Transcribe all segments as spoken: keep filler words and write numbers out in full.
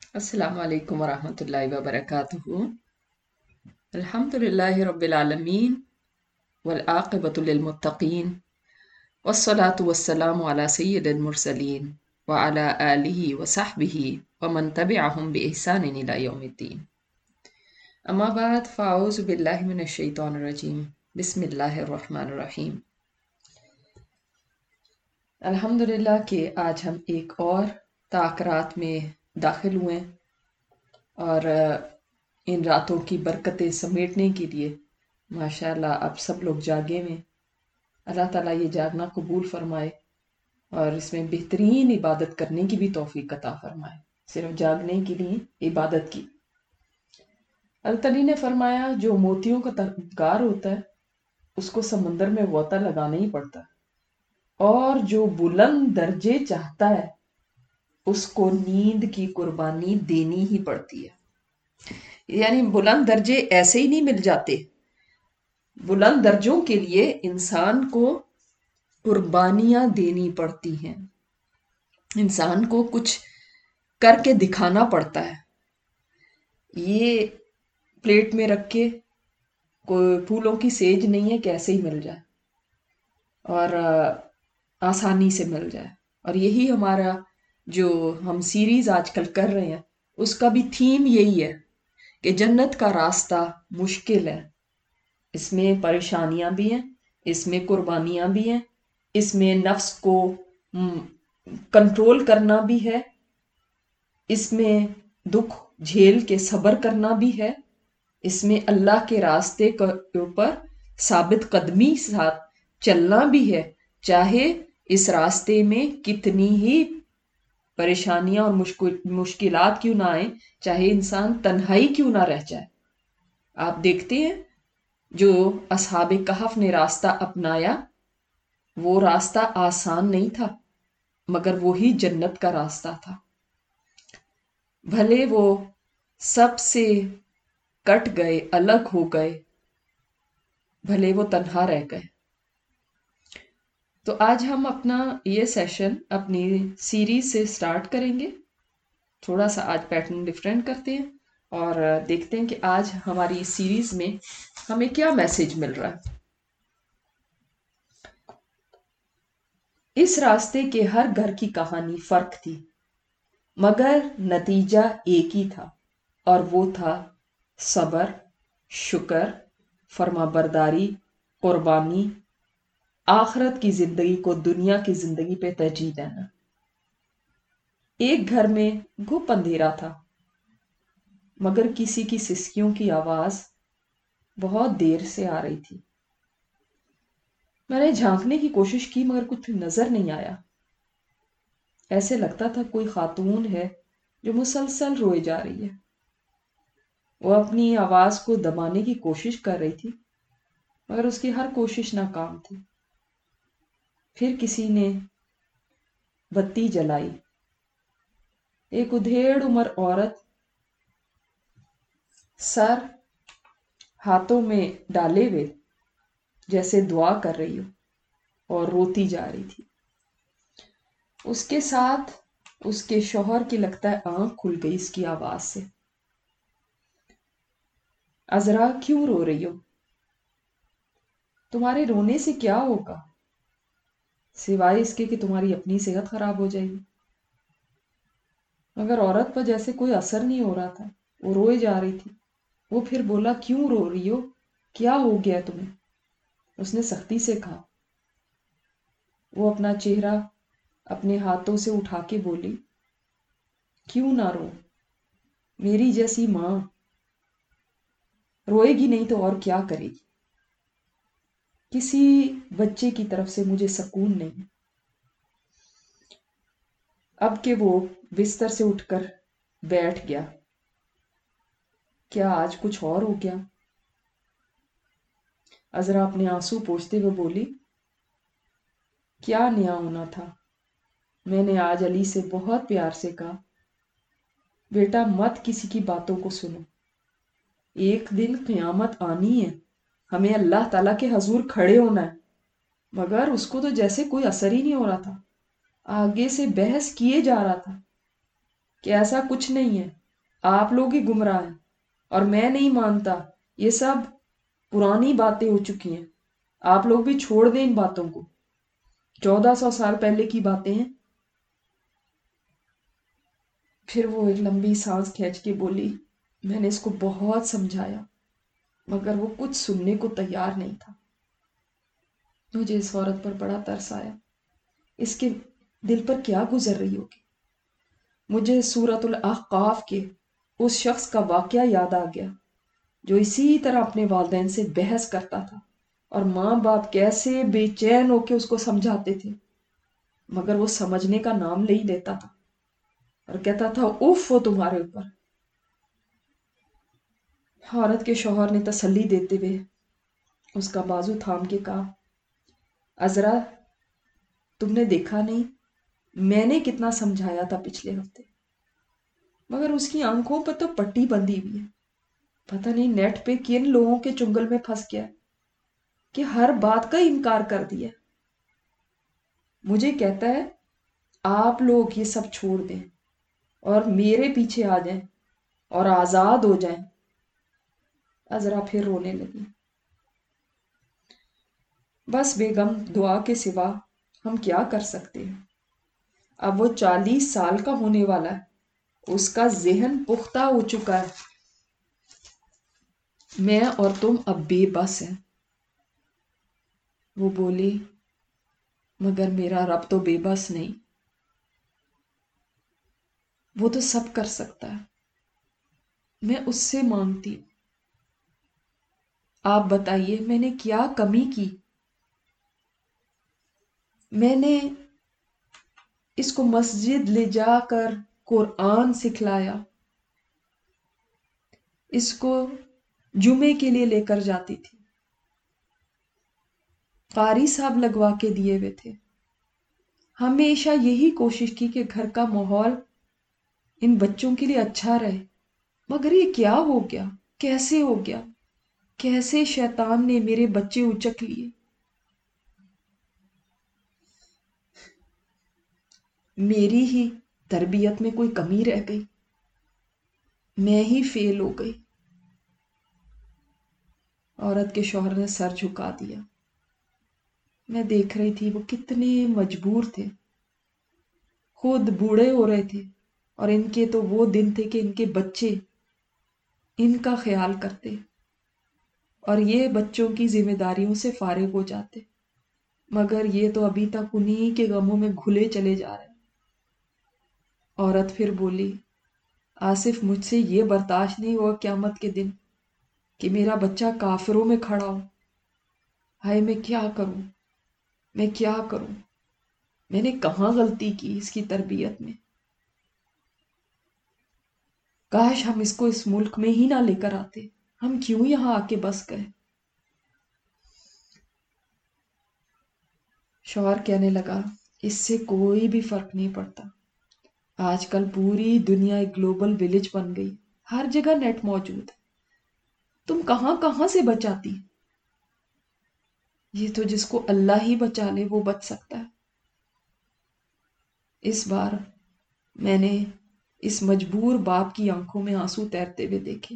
السلام علیکم ورحمۃ اللہ وبرکاتہ۔ الحمد للہ رب العالمین والعاقبۃ للمتقین والصلاة والسلام علی سید المرسلین وعلی آلہ وصحبہ ومن تبعہم بإحسان الی یوم الدین۔ اما بعد فاعوذ باللہ من الشیطان الرجیم، بسم اللہ الرحمن الرحیم۔ الحمد للہ کہ آج ہم ایک اور طاق رات میں داخل ہوئے اور ان راتوں کی برکتیں سمیٹنے کے لیے ماشاءاللہ اب سب لوگ جاگے میں۔ اللہ تعالیٰ یہ جاگنا قبول فرمائے اور اس میں بہترین عبادت کرنے کی بھی توفیق عطا فرمائے، صرف جاگنے کے لیے عبادت کی۔ اللہ تعالیٰ نے فرمایا جو موتیوں کا طلبگار ہوتا ہے اس کو سمندر میں غوطہ لگانا ہی پڑتا ہے، اور جو بلند درجے چاہتا ہے اس کو نیند کی قربانی دینی ہی پڑتی ہے۔ یعنی بلند درجے ایسے ہی نہیں مل جاتے، بلند درجوں کے لیے انسان کو قربانیاں دینی پڑتی ہیں، انسان کو کچھ کر کے دکھانا پڑتا ہے۔ یہ پلیٹ میں رکھ کے کوئی پھولوں کی سیج نہیں ہے کہ ایسے ہی مل جائے اور آسانی سے مل جائے۔ اور یہی ہمارا جو ہم سیریز آج کل کر رہے ہیں اس کا بھی تھیم یہی ہے کہ جنت کا راستہ مشکل ہے، اس میں پریشانیاں بھی ہیں، اس میں قربانیاں بھی ہیں، اس میں نفس کو کنٹرول کرنا بھی ہے، اس میں دکھ جھیل کے صبر کرنا بھی ہے، اس میں اللہ کے راستے کے اوپر ثابت قدمی ساتھ چلنا بھی ہے، چاہے اس راستے میں کتنی ہی پریشانیاں اور مشکل مشکلات کیوں نہ آئیں، چاہے انسان تنہائی کیوں نہ رہ جائے۔ آپ دیکھتے ہیں جو اصحاب کہف نے راستہ اپنایا وہ راستہ آسان نہیں تھا، مگر وہی جنت کا راستہ تھا۔ بھلے وہ سب سے کٹ گئے، الگ ہو گئے، بھلے وہ تنہا رہ گئے۔ تو آج ہم اپنا یہ سیشن اپنی سیریز سے سٹارٹ کریں گے۔ تھوڑا سا آج پیٹرن ڈیفرنٹ کرتے ہیں اور دیکھتے ہیں کہ آج ہماری اس سیریز میں ہمیں کیا میسج مل رہا ہے۔ اس راستے کے ہر گھر کی کہانی فرق تھی، مگر نتیجہ ایک ہی تھا، اور وہ تھا صبر، شکر، فرما برداری، قربانی، آخرت کی زندگی کو دنیا کی زندگی پہ ترجیح دینا۔ ایک گھر میں گھپ اندھیرا تھا، مگر کسی کی سسکیوں کی آواز بہت دیر سے آ رہی تھی۔ میں نے جھانکنے کی کوشش کی مگر کچھ نظر نہیں آیا۔ ایسے لگتا تھا کوئی خاتون ہے جو مسلسل روئے جا رہی ہے۔ وہ اپنی آواز کو دبانے کی کوشش کر رہی تھی مگر اس کی ہر کوشش ناکام تھی۔ پھر کسی نے بتی جلائی۔ ایک ادھیڑ عمر عورت سر ہاتھوں میں ڈالے ہوئے جیسے دعا کر رہی ہو اور روتی جا رہی تھی۔ اس کے ساتھ اس کے شوہر کی لگتا ہے آنکھ کھل گئی اس کی آواز سے۔ عذرا کیوں رو رہی ہو؟ تمہارے رونے سے کیا ہوگا سوائے اس کے کہ تمہاری اپنی صحت خراب ہو جائے گی۔ مگر عورت پر جیسے کوئی اثر نہیں ہو رہا تھا، وہ روئے جا رہی تھی۔ وہ پھر بولا کیوں رو رہی ہو، کیا ہو گیا تمہیں؟ اس نے سختی سے کہا۔ وہ اپنا چہرہ اپنے ہاتھوں سے اٹھا کے بولی کیوں نہ رو، میری جیسی ماں روئے گی نہیں تو اور کیا کرے گی؟ کسی بچے کی طرف سے مجھے سکون نہیں۔ اب کہ وہ بستر سے اٹھ کر بیٹھ گیا، کیا آج کچھ اور ہو گیا؟ عذرا اپنے آنسو پوچھتے ہوئے بولی کیا نیا ہونا تھا؟ میں نے آج علی سے بہت پیار سے کہا بیٹا مت کسی کی باتوں کو سنو، ایک دن قیامت آنی ہے، ہمیں اللہ تعالیٰ کے حضور کھڑے ہونا ہے۔ مگر اس کو تو جیسے کوئی اثر ہی نہیں ہو رہا تھا، آگے سے بحث کیے جا رہا تھا کہ ایسا کچھ نہیں ہے، آپ لوگ ہی گمراہ ہیں اور میں نہیں مانتا. یہ سب پرانی باتیں ہو چکی ہیں. آپ لوگ بھی چھوڑ دیں ان باتوں کو. چودہ سو سال پہلے کی باتیں ہیں. پھر وہ ایک لمبی سانس کھینچ کے بولی، میں نے اس کو بہت سمجھایا مگر وہ کچھ سننے کو تیار نہیں تھا. مجھے اس عورت پر بڑا ترس آیا. اس کے دل پر کیا گزر رہی ہوگی. مجھے سورۃ الاحقاف کے اس شخص کا واقعہ یاد آ گیا جو اسی طرح اپنے والدین سے بحث کرتا تھا اور ماں باپ کیسے بے چین ہو کے اس کو سمجھاتے تھے مگر وہ سمجھنے کا نام نہیں لیتا تھا اور کہتا تھا اف وہ تمہارے اوپر. عورت کے شوہر نے تسلی دیتے ہوئے اس کا بازو تھام کے کہا، عذرا تم نے دیکھا نہیں میں نے کتنا سمجھایا تھا پچھلے ہفتے مگر اس کی آنکھوں پر تو پٹی بندھی ہوئی ہے. پتہ نہیں نیٹ پہ کن لوگوں کے چنگل میں پھنس گیا کہ ہر بات کا انکار کر دیا. مجھے کہتا ہے آپ لوگ یہ سب چھوڑ دیں اور میرے پیچھے آ جائیں اور آزاد ہو جائیں. عذرا پھر رونے لگی. بس بیگم دعا کے سوا ہم کیا کر سکتے ہیں. اب وہ چالیس سال کا ہونے والا ہے. اس کا ذہن پختہ ہو چکا ہے. میں اور تم اب بے بس ہیں. وہ بولی، مگر میرا رب تو بے بس نہیں. وہ تو سب کر سکتا ہے. میں اس سے مانگتی ہوں. آپ بتائیے میں نے کیا کمی کی. میں نے اس کو مسجد لے جا کر قرآن سکھلایا. اس کو جمعے کے لیے لے کر جاتی تھی. قاری صاحب لگوا کے دیے ہوئے تھے. ہمیشہ یہی کوشش کی کہ گھر کا ماحول ان بچوں کے لیے اچھا رہے. مگر یہ کیا ہو گیا؟ کیسے ہو گیا؟ کیسے شیطان نے میرے بچے اچک لیے. میری ہی تربیت میں کوئی کمی رہ گئی. میں ہی فیل ہو گئی. عورت کے شوہر نے سر جھکا دیا. میں دیکھ رہی تھی وہ کتنے مجبور تھے. خود بوڑھے ہو رہے تھے اور ان کے تو وہ دن تھے کہ ان کے بچے ان کا خیال کرتے اور یہ بچوں کی ذمہ داریوں سے فارغ ہو جاتے. مگر یہ تو ابھی تک انہی کے غموں میں گھلے چلے جا رہے. عورت پھر بولی، آصف مجھ سے یہ برداشت نہیں ہوا قیامت کے دن کہ میرا بچہ کافروں میں کھڑا ہو. ہائے میں کیا کروں، میں کیا کروں. میں نے کہاں غلطی کی اس کی تربیت میں. کاش ہم اس کو اس ملک میں ہی نہ لے کر آتے. ہم کیوں یہاں آ کے بس گئے. شوہر کہنے لگا، اس سے کوئی بھی فرق نہیں پڑتا. آج کل پوری دنیا ایک گلوبل ولیج بن گئی. ہر جگہ نیٹ موجود ہے. تم کہاں کہاں سے بچاتی. یہ تو جس کو اللہ ہی بچا لے وہ بچ سکتا ہے. اس بار میں نے اس مجبور باپ کی آنکھوں میں آنسو تیرتے ہوئے دیکھے.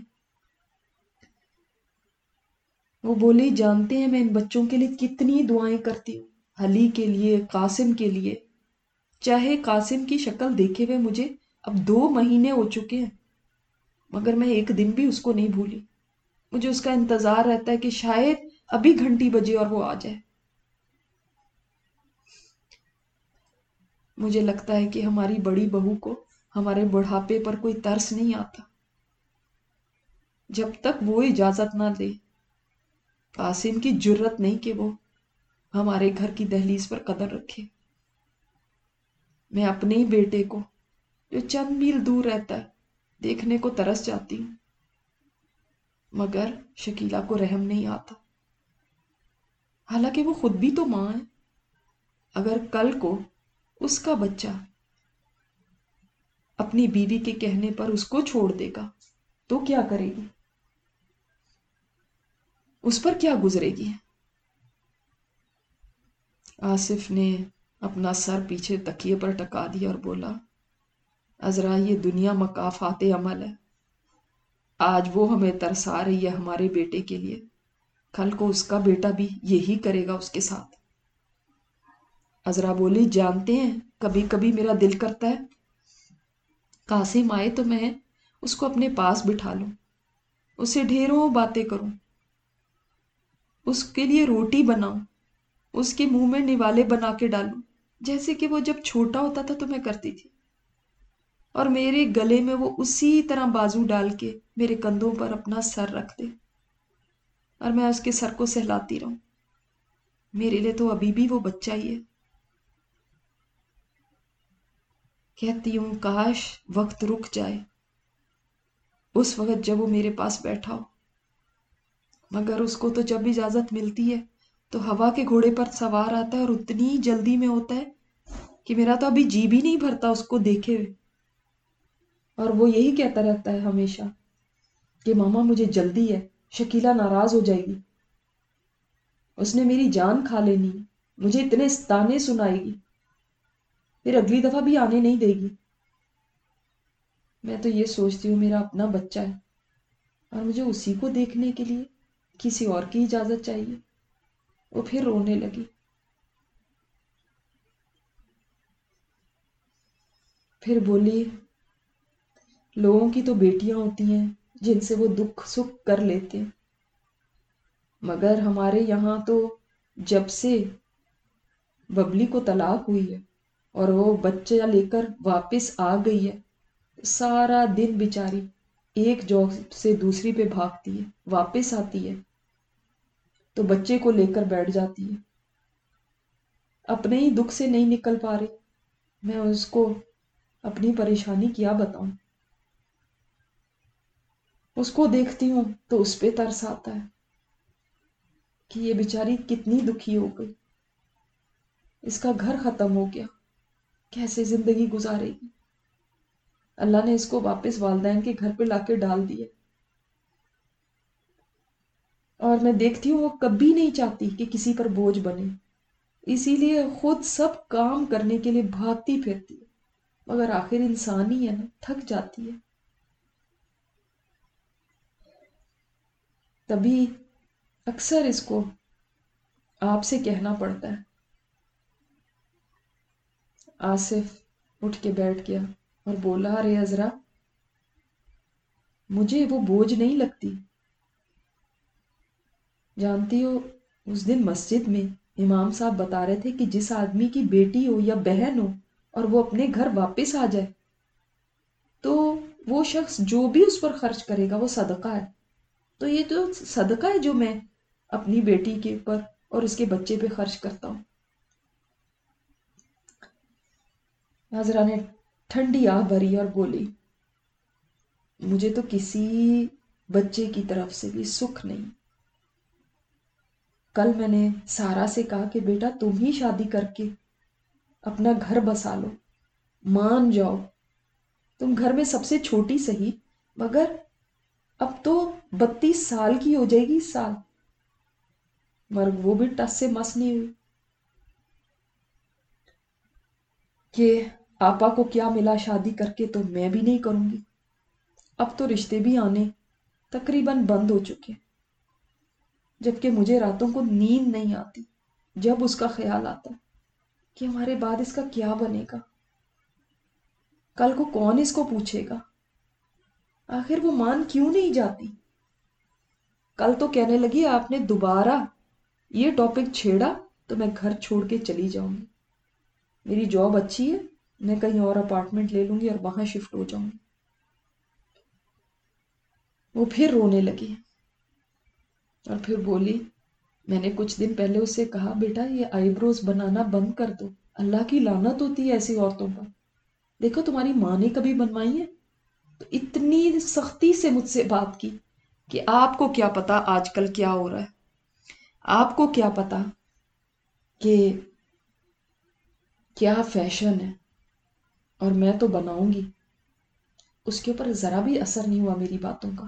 وہ بولی، جانتے ہیں میں ان بچوں کے لیے کتنی دعائیں کرتی ہوں. علی کے لیے، قاسم کے لیے. چاہے قاسم کی شکل دیکھے ہوئے مجھے اب دو مہینے ہو چکے ہیں مگر میں ایک دن بھی اس کو نہیں بھولی. مجھے اس کا انتظار رہتا ہے کہ شاید ابھی گھنٹی بجے اور وہ آ جائے. مجھے لگتا ہے کہ ہماری بڑی بہو کو ہمارے بڑھاپے پر کوئی ترس نہیں آتا جب تک وہ اجازت نہ دے. قاسم کی جرت نہیں کہ وہ ہمارے گھر کی دہلیز پر قدم رکھے. میں اپنے ہی بیٹے کو جو چند میل دور رہتا ہے دیکھنے کو ترس جاتی ہوں مگر شکیلہ کو رحم نہیں آتا. حالانکہ وہ خود بھی تو ماں ہے. اگر کل کو اس کا بچہ اپنی بیوی کے کہنے پر اس کو چھوڑ دے گا تو کیا کرے گی. اس پر کیا گزرے گی. آصف نے اپنا سر پیچھے تکیے پر ٹکا دیا اور بولا، عذرا یہ دنیا مکافات عمل ہے. آج وہ ہمیں ترسا رہی ہے ہمارے بیٹے کے لیے، کل کو اس کا بیٹا بھی یہی کرے گا اس کے ساتھ۔ عذرا بولی جانتے ہیں کبھی کبھی میرا دل کرتا ہے قاسم آئے تو میں اس کو اپنے پاس بٹھا لوں، اسے ڈھیروں باتیں کروں، اس کے لیے روٹی بناؤں، اس کے منہ میں نوالے بنا کے ڈالوں، جیسے کہ وہ جب چھوٹا ہوتا تھا تو میں کرتی تھی، اور میرے گلے میں وہ اسی طرح بازو ڈال کے میرے کندھوں پر اپنا سر رکھ دے اور میں اس کے سر کو سہلاتی رہوں۔ میرے لیے تو ابھی بھی وہ بچہ ہی ہے۔ کہتی ہوں کاش وقت رک جائے، اس وقت جب وہ میرے پاس بیٹھا ہو، مگر اس کو تو جب اجازت ملتی ہے تو ہوا کے گھوڑے پر سوار آتا ہے اور اتنی جلدی میں ہوتا ہے کہ میرا تو ابھی جی بھی نہیں بھرتا اس کو دیکھے ہوئے، اور وہ یہی کہتا رہتا ہے ہمیشہ کہ ماما مجھے جلدی ہے، شکیلہ ناراض ہو جائے گی، اس نے میری جان کھا لینی، مجھے اتنے تانے سنائے گی، پھر اگلی دفعہ بھی آنے نہیں دے گی۔ میں تو یہ سوچتی ہوں میرا اپنا بچہ ہے اور مجھے اسی کو دیکھنے کے لیے کسی اور کی اجازت چاہیے۔ وہ پھر رونے لگی۔ پھر بولی لوگوں کی تو بیٹیاں ہوتی ہیں جن سے وہ دکھ سکھ کر لیتے ہیں، مگر ہمارے یہاں تو جب سے ببلی کو طلاق ہوئی ہے اور وہ بچہ لے کر واپس آ گئی ہے، سارا دن بیچاری ایک جاب سے دوسری پہ بھاگتی ہے، واپس آتی ہے تو بچے کو لے کر بیٹھ جاتی ہے، اپنے ہی دکھ سے نہیں نکل پا رہی۔ میں اس کو اپنی پریشانی کیا بتاؤں، اس کو دیکھتی ہوں تو اس پہ ترس آتا ہے کہ یہ بیچاری کتنی دکھی ہو گئی، اس کا گھر ختم ہو گیا، کیسے زندگی گزارے گی۔ اللہ نے اس کو واپس والدین کے گھر پہ لا کے ڈال دیا، اور میں دیکھتی ہوں وہ کبھی نہیں چاہتی کہ کسی پر بوجھ بنے، اسی لیے خود سب کام کرنے کے لیے بھاگتی پھرتی ہے، مگر آخر انسان ہی ہے نا، تھک جاتی ہے۔ تبھی اکثر اس کو آپ سے کہنا پڑتا ہے۔ آصف اٹھ کے بیٹھ گیا اور بولا ارے عذرا مجھے وہ بوجھ نہیں لگتی، جانتی ہو اس دن مسجد میں امام صاحب بتا رہے تھے کہ جس آدمی کی بیٹی ہو یا بہن ہو اور وہ اپنے گھر واپس آ جائے تو وہ شخص جو بھی اس پر خرچ کرے گا وہ صدقہ ہے، تو یہ تو صدقہ ہے جو میں اپنی بیٹی کے اوپر اور اس کے بچے پہ خرچ کرتا ہوں۔ ناظرہ نے ٹھنڈی آہ بھری اور بولی مجھے تو کسی بچے کی طرف سے بھی سکھ نہیں۔ کل میں نے سارا سے کہا کہ بیٹا تم ہی شادی کر کے اپنا گھر بسا لو، مان جاؤ، تم گھر میں سب سے چھوٹی سہی، مگر اب تو بتیس سال کی ہو جائے گی اس سال، مگر وہ بھی ٹس سے مس نہیں ہوئی کہ آپا کو کیا ملا شادی کر کے تو میں بھی نہیں کروں گی۔ اب تو رشتے بھی آنے تقریباً بند ہو چکے، جبکہ مجھے راتوں کو نیند نہیں آتی جب اس کا خیال آتا ہے کہ ہمارے بعد اس کا کیا بنے گا، کل کو کون اس کو پوچھے گا، آخر وہ مان کیوں نہیں جاتی۔ کل تو کہنے لگی آپ نے دوبارہ یہ ٹاپک چھیڑا تو میں گھر چھوڑ کے چلی جاؤں گی، میری جاب اچھی ہے، میں کہیں اور اپارٹمنٹ لے لوں گی اور وہاں شفٹ ہو جاؤں گی۔ وہ پھر رونے لگی اور پھر بولی میں نے کچھ دن پہلے اس سے کہا بیٹا یہ آئی بروز بنانا بند کر دو، اللہ کی لعنت ہوتی ہے ایسی عورتوں پر، دیکھو تمہاری ماں نے کبھی بنوائی ہے؟ تو اتنی سختی سے مجھ سے بات کی کہ آپ کو کیا پتا آج کل کیا ہو رہا ہے، آپ کو کیا پتا کہ کیا فیشن ہے، اور میں تو بناؤں گی۔ اس کے اوپر ذرا بھی اثر نہیں ہوا میری باتوں کا۔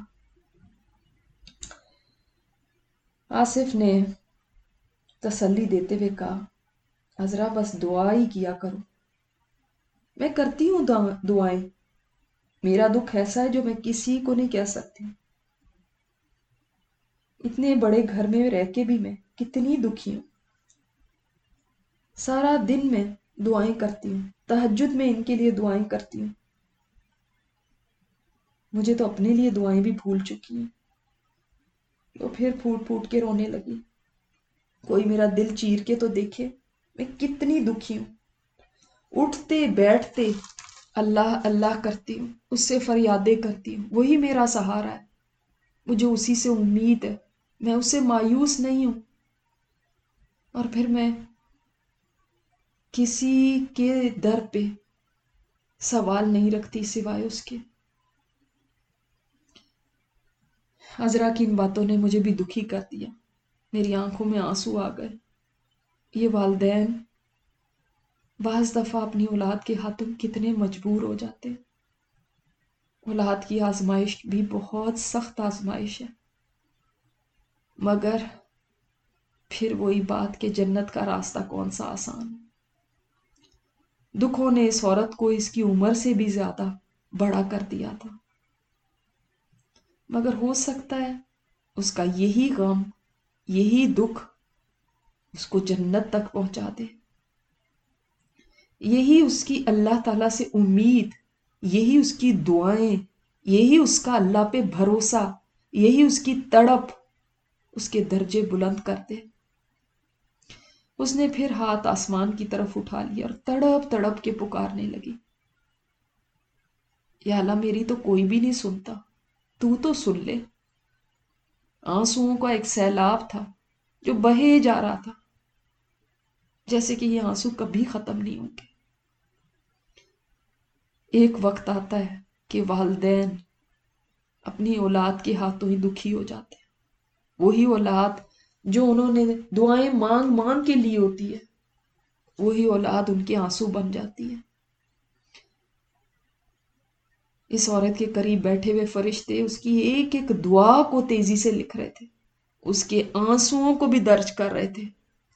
آصف نے تسلی دیتے ہوئے کہا عذرا بس دعا ہی کیا کرو، میں کرتی ہوں دعائیں، میرا دکھ ایسا ہے جو میں کسی کو نہیں کہہ سکتی، اتنے بڑے گھر میں رہ کے بھی میں کتنی دکھی ہوں. سارا دن میں دعائیں کرتی ہوں، تہجد میں ان کے لیے دعائیں کرتی ہوں. مجھے تو اپنے لیے دعائیں بھی بھول چکی ہیں. تو پھر پھوٹ پھوٹ کے رونے لگی. کوئی میرا دل چیر کے تو دیکھے میں کتنی دکھی ہوں. اٹھتے بیٹھتے اللہ اللہ کرتی ہوں، اس سے فریادیں کرتی ہوں. وہی میرا سہارا ہے، مجھے اسی سے امید ہے. میں اس سے مایوس نہیں ہوں. اور پھر میں کسی کے در پہ سوال نہیں رکھتی سوائے اس کے. عذرا کی ان باتوں نے مجھے بھی دکھی کر دیا. میری آنکھوں میں آنسو آ گئے. یہ والدین بعض دفعہ اپنی اولاد کے ہاتھوں کتنے مجبور ہو جاتے ہیں. اولاد کی آزمائش بھی بہت سخت آزمائش ہے، مگر پھر وہی بات کہ جنت کا راستہ کون سا آسان ہے. دکھوں نے اس عورت کو اس کی عمر سے بھی زیادہ بڑا کر دیا تھا، مگر ہو سکتا ہے اس کا یہی غم، یہی دکھ اس کو جنت تک پہنچا دے. یہی اس کی اللہ تعالیٰ سے امید، یہی اس کی دعائیں، یہی اس کا اللہ پہ بھروسہ، یہی اس کی تڑپ اس کے درجے بلند کر دے. اس نے پھر ہاتھ آسمان کی طرف اٹھا لیا اور تڑپ تڑپ کے پکارنے لگی، یا اللہ میری تو کوئی بھی نہیں سنتا، تو تو سن لے. آنسوؤں کا ایک سیلاب تھا جو بہے جا رہا تھا، جیسے کہ یہ آنسو کبھی ختم نہیں ہوں گے. ایک وقت آتا ہے کہ والدین اپنی اولاد کے ہاتھوں ہی دکھی ہو جاتے ہیں. وہی اولاد جو انہوں نے دعائیں مانگ مانگ کے لی ہوتی ہے، وہی اولاد ان کے آنسو بن جاتی ہے. اس عورت کے قریب بیٹھے ہوئے فرشتے اس کی ایک ایک دعا کو تیزی سے لکھ رہے تھے، اس کے آنسوؤں کو بھی درج کر رہے تھے.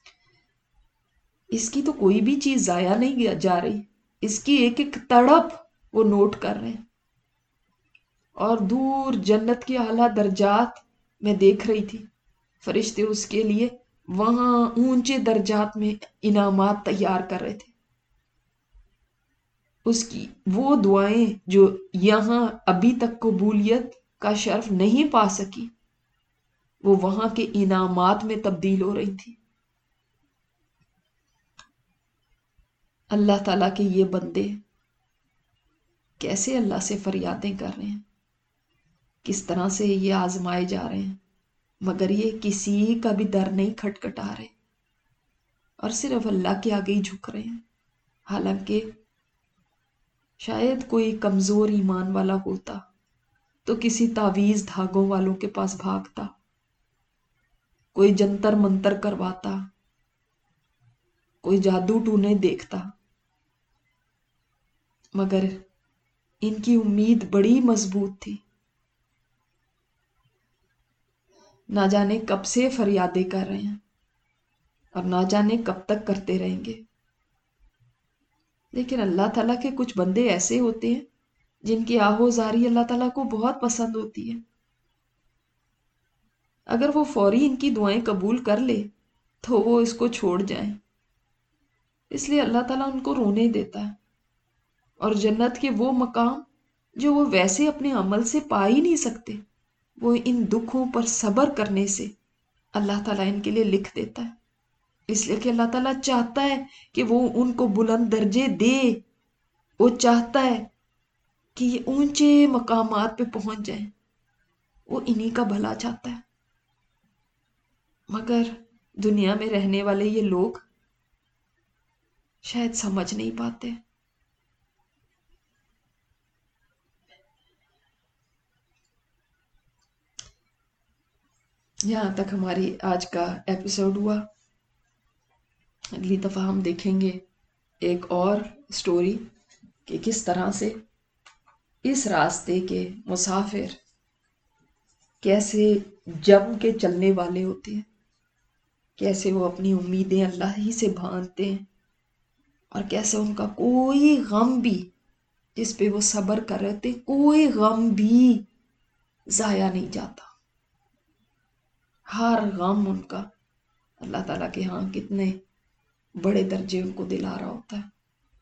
اس کی تو کوئی بھی چیز ضائع نہیں جا رہی، اس کی ایک ایک تڑپ وہ نوٹ کر رہے ہیں. اور دور جنت کے اعلیٰ درجات میں دیکھ رہی تھی، فرشتے اس کے لیے وہاں اونچے درجات میں انعامات تیار کر رہے تھے. اس کی وہ دعائیں جو یہاں ابھی تک قبولیت کا شرف نہیں پا سکی، وہ وہاں کے انعامات میں تبدیل ہو رہی تھی. اللہ تعالیٰ کے یہ بندے کیسے اللہ سے فریادیں کر رہے ہیں، کس طرح سے یہ آزمائے جا رہے ہیں، مگر یہ کسی کا بھی در نہیں کھٹکھٹا رہے اور صرف اللہ کے آگے ہی جھک رہے ہیں. حالانکہ شاید کوئی کمزور ایمان والا ہوتا تو کسی تعویذ دھاگوں والوں کے پاس بھاگتا، کوئی جنتر منتر کرواتا، کوئی جادو ٹونے دیکھتا. مگر ان کی امید بڑی مضبوط تھی. نہ جانے کب سے فریادیں کر رہے ہیں اور نہ جانے کب تک کرتے رہیں گے. لیکن اللہ تعالیٰ کے کچھ بندے ایسے ہوتے ہیں جن کی آہوزاری اللہ تعالیٰ کو بہت پسند ہوتی ہے. اگر وہ فوری ان کی دعائیں قبول کر لے تو وہ اس کو چھوڑ جائیں. اس لیے اللہ تعالیٰ ان کو رونے دیتا ہے، اور جنت کے وہ مقام جو وہ ویسے اپنے عمل سے پا ہی نہیں سکتے، وہ ان دکھوں پر صبر کرنے سے اللہ تعالیٰ ان کے لیے لکھ دیتا ہے. اس لیے کہ اللہ تعالیٰ چاہتا ہے کہ وہ ان کو بلند درجے دے، وہ چاہتا ہے کہ یہ اونچے مقامات پہ پہنچ جائیں، وہ انہی کا بھلا چاہتا ہے. مگر دنیا میں رہنے والے یہ لوگ شاید سمجھ نہیں پاتے. یہاں تک ہماری آج کا ایپیسوڈ ہوا. اگلی دفعہ ہم دیکھیں گے ایک اور سٹوری کہ کس طرح سے اس راستے کے مسافر کیسے جم کے چلنے والے ہوتے ہیں، کیسے وہ اپنی امیدیں اللہ ہی سے باندھتے ہیں، اور کیسے ان کا کوئی غم بھی جس پہ وہ صبر کر رہے تھے، کوئی غم بھی ضائع نہیں جاتا. ہر غم ان کا اللہ تعالیٰ کے ہاں کتنے بڑے درجے ان کو دلا رہا ہوتا ہے.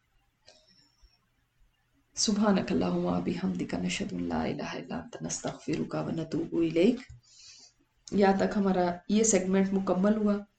سبحانک اللہم و بحمدک نشہد ان لا الہ الا انت نستغفرک و نتوب الیک. یہاں تک ہمارا یہ سیگمنٹ مکمل ہوا.